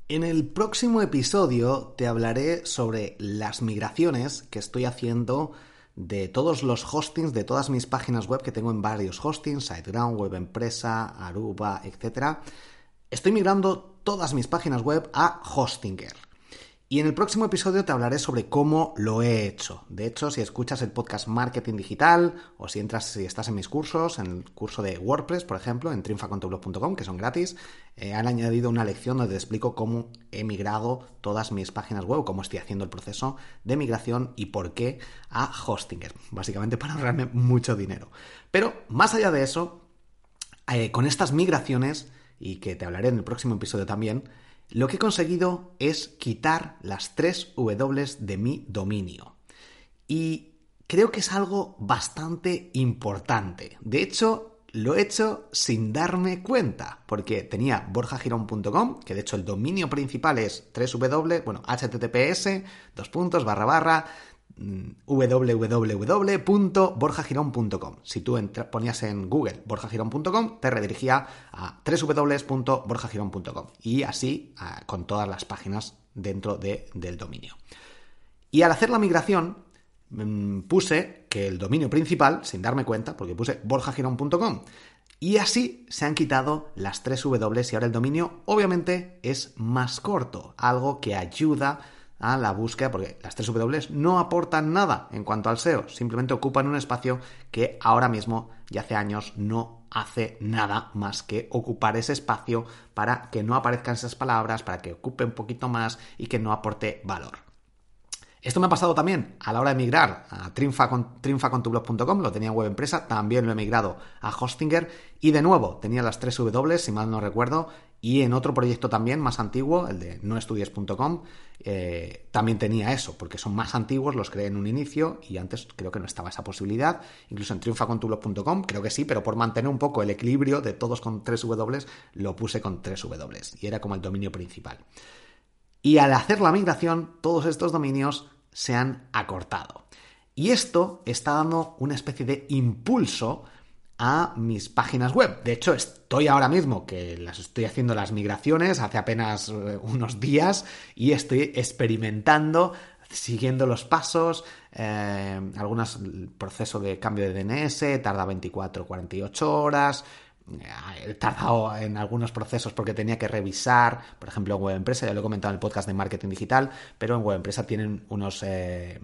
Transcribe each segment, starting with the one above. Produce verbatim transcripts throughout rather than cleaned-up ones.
En el próximo episodio te hablaré sobre las migraciones que estoy haciendo de todos los hostings, de todas mis páginas web que tengo en varios hostings, SiteGround, Web Empresa, Aruba, etcétera. Estoy migrando todas mis páginas web a Hostinger. Y en el próximo episodio te hablaré sobre cómo lo he hecho. De hecho, si escuchas el podcast Marketing Digital o si entras, si estás en mis cursos, en el curso de WordPress, por ejemplo, en triunfa con tu blog punto com, que son gratis, eh, han añadido una lección donde te explico cómo he migrado todas mis páginas web, cómo estoy haciendo el proceso de migración y por qué a Hostinger. Básicamente para ahorrarme mucho dinero. Pero más allá de eso, eh, con estas migraciones, y que te hablaré en el próximo episodio también, lo que he conseguido es quitar las tres W de mi dominio. Y creo que es algo bastante importante. De hecho, lo he hecho sin darme cuenta, porque tenía borja girón punto com, que de hecho el dominio principal es www, bueno, https, dos puntos, barra barra, www punto borja girón punto com. Si tú entra, ponías en Google borja girón punto com, te redirigía a doble u doble u doble u punto borja girón punto com y así a, con todas las páginas dentro de, del dominio. Y al hacer la migración mmm, puse que el dominio principal, sin darme cuenta, porque puse borja girón punto com, y así se han quitado las tres W y ahora el dominio obviamente es más corto, algo que ayuda a la búsqueda, porque las tres W no aportan nada en cuanto al S E O, simplemente ocupan un espacio que ahora mismo, ya hace años, no hace nada más que ocupar ese espacio para que no aparezcan esas palabras, para que ocupe un poquito más y que no aporte valor. Esto me ha pasado también a la hora de migrar a triunfa con tu blog punto com, lo tenía en Web Empresa, también lo he migrado a Hostinger y de nuevo tenía las tres W, si mal no recuerdo, y en otro proyecto también más antiguo, el de no estudies punto com, eh, también tenía eso, porque son más antiguos, los creé en un inicio y antes creo que no estaba esa posibilidad, incluso en triunfa con tu blog punto com, creo que sí, pero por mantener un poco el equilibrio de todos con tres W, lo puse con tres W y era como el dominio principal. Y al hacer la migración, todos estos dominios se han acortado. Y esto está dando una especie de impulso a mis páginas web. De hecho, estoy ahora mismo que las estoy haciendo las migraciones hace apenas unos días y estoy experimentando, siguiendo los pasos. Eh, algunos, el proceso de cambio de D N S tarda veinticuatro a cuarenta y ocho horas. He tardado en algunos procesos porque tenía que revisar, por ejemplo en Web Empresa, ya lo he comentado en el podcast de Marketing Digital, pero en Web Empresa tienen unos eh,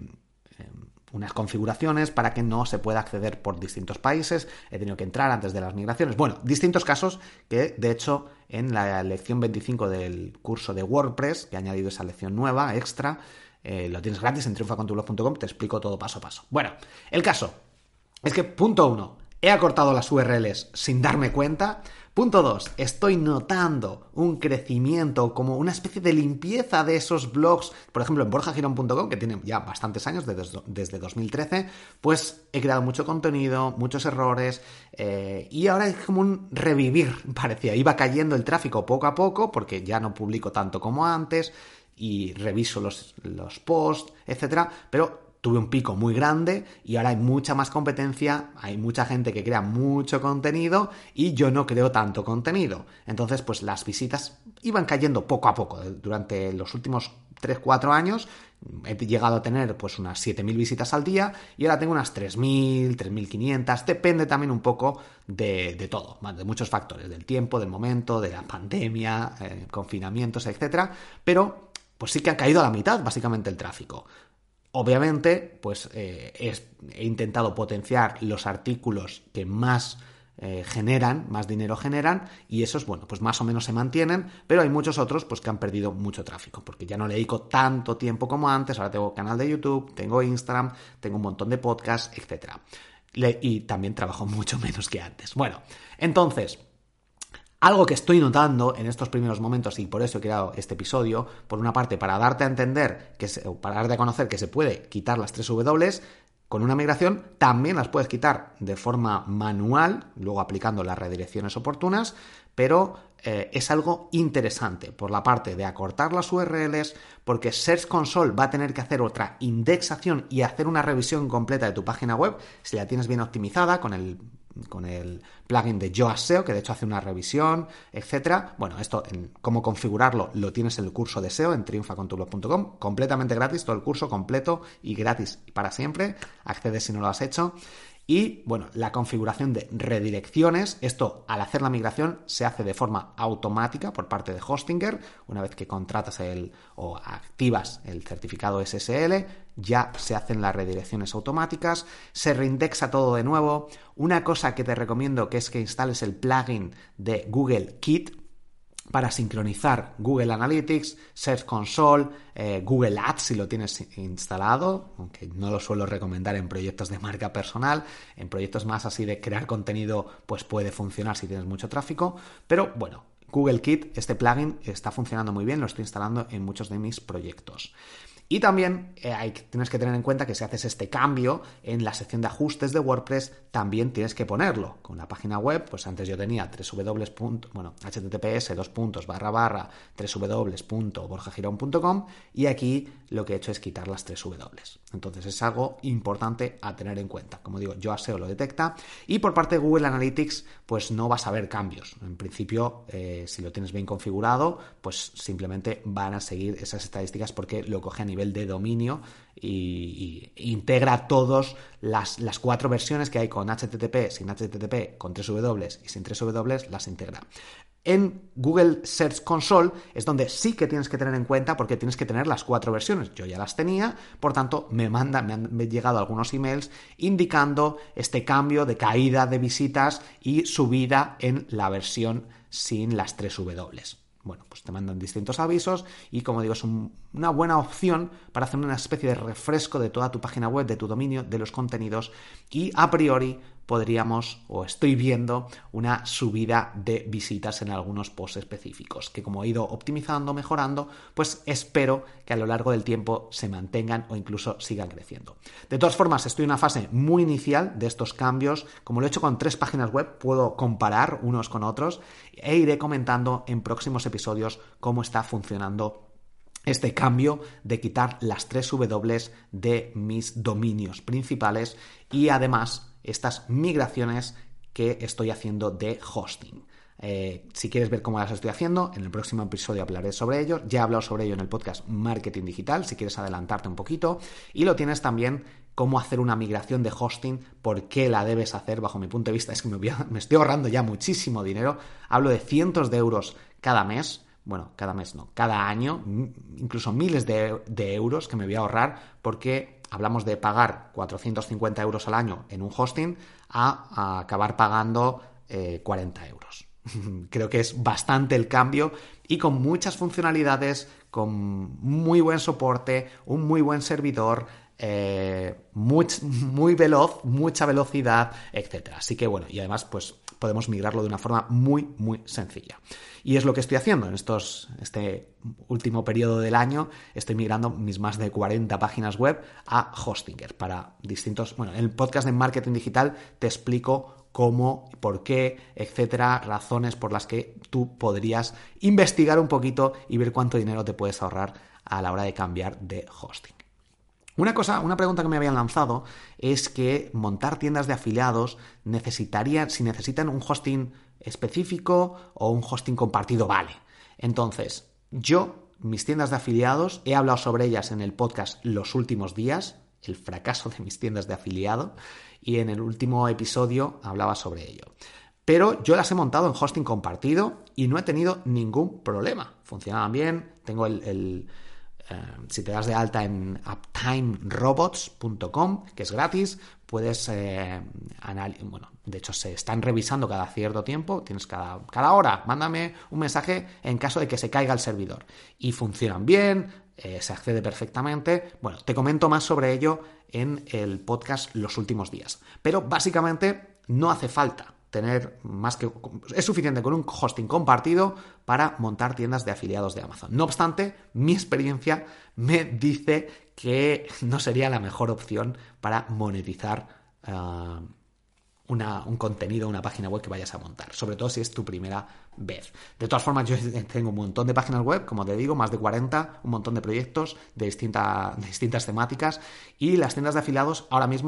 unas configuraciones para que no se pueda acceder por distintos países, he tenido que entrar antes de las migraciones, bueno, distintos casos que de hecho en la lección veinticinco del curso de WordPress, que he añadido esa lección nueva, extra, eh, lo tienes gratis en triunfa con tu blog punto com, te explico todo paso a paso. Bueno, el caso es que punto uno, he acortado las U R Ls sin darme cuenta. Punto dos. Estoy notando un crecimiento, como una especie de limpieza de esos blogs. Por ejemplo, en borja girón punto com, que tiene ya bastantes años, desde, desde dos mil trece, pues he creado mucho contenido, muchos errores, eh, y ahora es como un revivir, parecía. Iba cayendo el tráfico poco a poco, porque ya no publico tanto como antes, y reviso los, los posts, etcétera, pero tuve un pico muy grande y ahora hay mucha más competencia, hay mucha gente que crea mucho contenido y yo no creo tanto contenido. Entonces, pues las visitas iban cayendo poco a poco. Durante los últimos tres cuatro años he llegado a tener pues unas siete mil visitas al día y ahora tengo unas tres mil, tres mil quinientas. Depende también un poco de, de todo, de muchos factores, del tiempo, del momento, de la pandemia, eh, confinamientos, etcétera. Pero pues sí que ha caído a la mitad básicamente el tráfico. Obviamente, pues eh, es, he intentado potenciar los artículos que más eh, generan, más dinero generan, y esos, bueno, pues más o menos se mantienen, pero hay muchos otros pues que han perdido mucho tráfico, porque ya no le dedico tanto tiempo como antes, ahora tengo canal de YouTube, tengo Instagram, tengo un montón de podcasts, etcétera. Y también trabajo mucho menos que antes. Bueno, entonces, algo que estoy notando en estos primeros momentos, y por eso he creado este episodio, por una parte para darte a entender, que se, para darte a conocer que se puede quitar las tres W, con una migración también las puedes quitar de forma manual, luego aplicando las redirecciones oportunas, pero eh, es algo interesante por la parte de acortar las U R Ls, porque Search Console va a tener que hacer otra indexación y hacer una revisión completa de tu página web, si la tienes bien optimizada, con el con el plugin de Yoast S E O, que de hecho hace una revisión, etcétera. Bueno, esto, en cómo configurarlo, lo tienes en el curso de S E O en triunfa con tu blog punto com, completamente gratis, todo el curso completo y gratis para siempre. Accedes si no lo has hecho. Y, bueno, la configuración de redirecciones, esto al hacer la migración se hace de forma automática por parte de Hostinger. Una vez que contratas el o activas el certificado S S L, ya se hacen las redirecciones automáticas, se reindexa todo de nuevo. Una cosa que te recomiendo que es que instales el plugin de Google Kit para sincronizar Google Analytics, Search Console, eh, Google Ads si lo tienes instalado, aunque no lo suelo recomendar en proyectos de marca personal. En proyectos más así de crear contenido pues puede funcionar si tienes mucho tráfico, pero bueno, Google Kit, este plugin está funcionando muy bien, lo estoy instalando en muchos de mis proyectos. Y también eh, hay, tienes que tener en cuenta que si haces este cambio en la sección de ajustes de WordPress, también tienes que ponerlo. Con la página web, pues antes yo tenía www. Bueno, https dos puntos barra barra www punto borja girón punto com y aquí lo que he hecho es quitar las tres W. Entonces es algo importante a tener en cuenta. Como digo, Yoast S E O lo detecta y por parte de Google Analytics pues no vas a ver cambios. En principio, eh, si lo tienes bien configurado, pues simplemente van a seguir esas estadísticas porque lo coge a nivel de dominio y, y integra todas las, las cuatro versiones que hay con H T T P, sin H T T P, con tres W y sin tres W, las integra. En Google Search Console es donde sí que tienes que tener en cuenta porque tienes que tener las cuatro versiones. Yo ya las tenía, por tanto me, manda, me han me han llegado algunos emails indicando este cambio de caída de visitas y subida en la versión sin las tres W. Bueno, pues te mandan distintos avisos y, como digo, es un, una buena opción para hacer una especie de refresco de toda tu página web, de tu dominio, de los contenidos y a priori podríamos, o estoy viendo, una subida de visitas en algunos posts específicos que, como he ido optimizando, mejorando, pues espero que a lo largo del tiempo se mantengan o incluso sigan creciendo. De todas formas, estoy en una fase muy inicial de estos cambios. Como lo he hecho con tres páginas web, puedo comparar unos con otros e iré comentando en próximos episodios cómo está funcionando este cambio de quitar las tres W de mis dominios principales y además estas migraciones que estoy haciendo de hosting. Eh, si quieres ver cómo las estoy haciendo, en el próximo episodio hablaré sobre ello. Ya he hablado sobre ello en el podcast Marketing Digital, si quieres adelantarte un poquito. Y lo tienes también cómo hacer una migración de hosting, por qué la debes hacer, bajo mi punto de vista. Es que me, voy a, me estoy ahorrando ya muchísimo dinero. Hablo de cientos de euros cada mes. Bueno, cada mes no, cada año, incluso miles de, de euros que me voy a ahorrar porque hablamos de pagar cuatrocientos cincuenta euros al año en un hosting a, a acabar pagando eh, cuarenta euros. Creo que es bastante el cambio y con muchas funcionalidades, con muy buen soporte, un muy buen servidor, eh, muy, muy veloz, mucha velocidad, etcétera. Así que bueno, y además pues podemos migrarlo de una forma muy, muy sencilla. Y es lo que estoy haciendo en estos, este último periodo del año. Estoy migrando mis más de cuarenta páginas web a Hostinger para distintos... Bueno, en el podcast de Marketing Digital te explico cómo, por qué, etcétera, razones por las que tú podrías investigar un poquito y ver cuánto dinero te puedes ahorrar a la hora de cambiar de hosting. Una cosa, una pregunta que me habían lanzado es que montar tiendas de afiliados necesitarían, si necesitan un hosting específico o un hosting compartido, vale. Entonces, yo, mis tiendas de afiliados, he hablado sobre ellas en el podcast Los Últimos Días, el fracaso de mis tiendas de afiliado, y en el último episodio hablaba sobre ello. Pero yo las he montado en hosting compartido y no he tenido ningún problema. Funcionaban bien, tengo el... el Uh, si te das de alta en uptime robots punto com, que es gratis, puedes eh, anal- bueno, de hecho se están revisando cada cierto tiempo, tienes cada, cada hora, mándame un mensaje en caso de que se caiga el servidor y funcionan bien, eh, se accede perfectamente. Bueno, te comento más sobre ello en el podcast Los Últimos Días, pero básicamente no hace falta tener más que... Es suficiente con un hosting compartido para montar tiendas de afiliados de Amazon. No obstante, mi experiencia me dice que no sería la mejor opción para monetizar uh, una, un contenido, una página web que vayas a montar, sobre todo si es tu primera vez. De todas formas, yo tengo un montón de páginas web, como te digo, más de cuarenta, un montón de proyectos de, distinta, de distintas temáticas y las tiendas de afiliados ahora mismo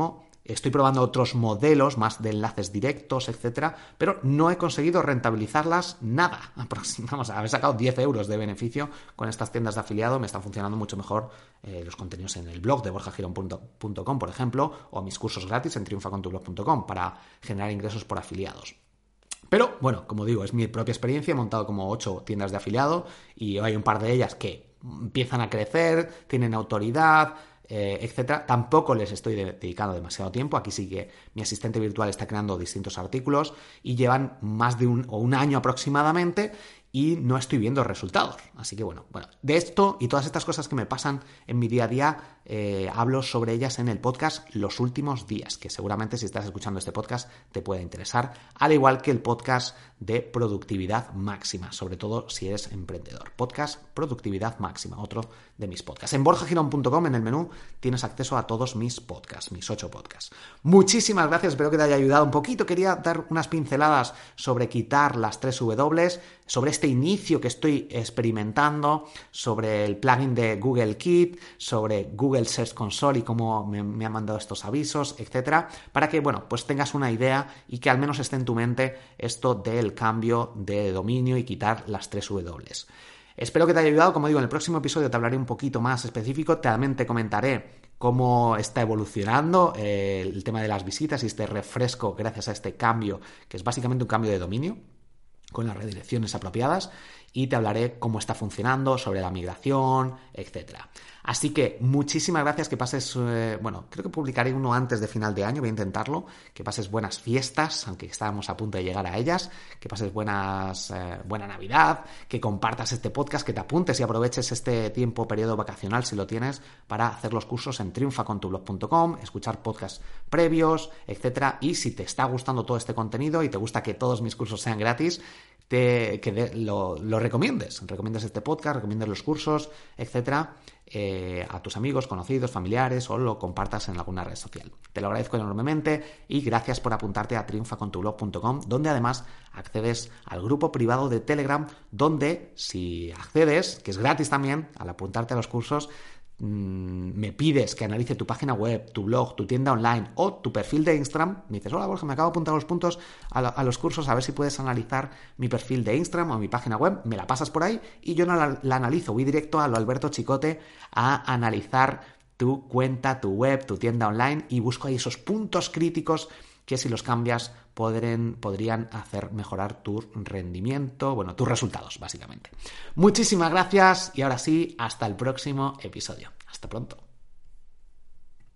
Estoy probando otros modelos más de enlaces directos, etcétera, pero no he conseguido rentabilizarlas nada. Vamos a haber sacado diez euros de beneficio con estas tiendas de afiliado. Me están funcionando mucho mejor eh, los contenidos en el blog de borja girón punto com, por ejemplo, o mis cursos gratis en triunfa con tu blog punto com para generar ingresos por afiliados. Pero, bueno, como digo, es mi propia experiencia. He montado como ocho tiendas de afiliado y hay un par de ellas que empiezan a crecer, tienen autoridad, eh, etcétera. Tampoco les estoy de- dedicando demasiado tiempo. Aquí sí que mi asistente virtual está creando distintos artículos y llevan más de un, o un año aproximadamente y no estoy viendo resultados. Así que bueno, bueno, de esto y todas estas cosas que me pasan en mi día a día, eh, hablo sobre ellas en el podcast Los Últimos Días, que seguramente si estás escuchando este podcast te puede interesar, al igual que el podcast de Productividad Máxima, sobre todo si eres emprendedor. Podcast Productividad Máxima, otro de mis podcasts. En borja girón punto com, en el menú, tienes acceso a todos mis podcasts, mis ocho podcasts. Muchísimas gracias, espero que te haya ayudado un poquito. Quería dar unas pinceladas sobre quitar las tres W, sobre este inicio que estoy experimentando, sobre el plugin de Google Keep, sobre Google Search Console y cómo me, me han mandado estos avisos, etcétera, para que, bueno, pues tengas una idea y que al menos esté en tu mente esto del cambio de dominio y quitar las tres W. Espero que te haya ayudado. Como digo, en el próximo episodio te hablaré un poquito más específico. También te comentaré cómo está evolucionando eh, el tema de las visitas y este refresco gracias a este cambio, que es básicamente un cambio de dominio con las redirecciones apropiadas, y te hablaré cómo está funcionando, sobre la migración, etcétera. Así que muchísimas gracias, que pases, eh, bueno, creo que publicaré uno antes de final de año, voy a intentarlo, que pases buenas fiestas, aunque estábamos a punto de llegar a ellas, que pases buenas, eh, buena Navidad, que compartas este podcast, que te apuntes y aproveches este tiempo, periodo vacacional, si lo tienes, para hacer los cursos en triunfa con tu blog punto com, escuchar podcasts previos, etcétera. Y si te está gustando todo este contenido y te gusta que todos mis cursos sean gratis, Te, que de, lo, lo recomiendes, recomiendes este podcast, recomiendes los cursos, etcétera, eh, a tus amigos, conocidos, familiares, o lo compartas en alguna red social. Te lo agradezco enormemente y gracias por apuntarte a triunfa con tu blog punto com, donde además accedes al grupo privado de Telegram, donde si accedes, que es gratis también, al apuntarte a los cursos, me pides que analice tu página web, tu blog, tu tienda online o tu perfil de Instagram. Me dices, hola Borja, me acabo de apuntar los puntos a, la, a los cursos, a ver si puedes analizar mi perfil de Instagram o mi página web. Me la pasas por ahí y yo la, la analizo. Voy directo a lo Alberto Chicote a analizar tu cuenta, tu web, tu tienda online, y busco ahí esos puntos críticos que, si los cambias, podrían, podrían hacer mejorar tu rendimiento, bueno, tus resultados, básicamente. Muchísimas gracias y ahora sí, hasta el próximo episodio. Hasta pronto.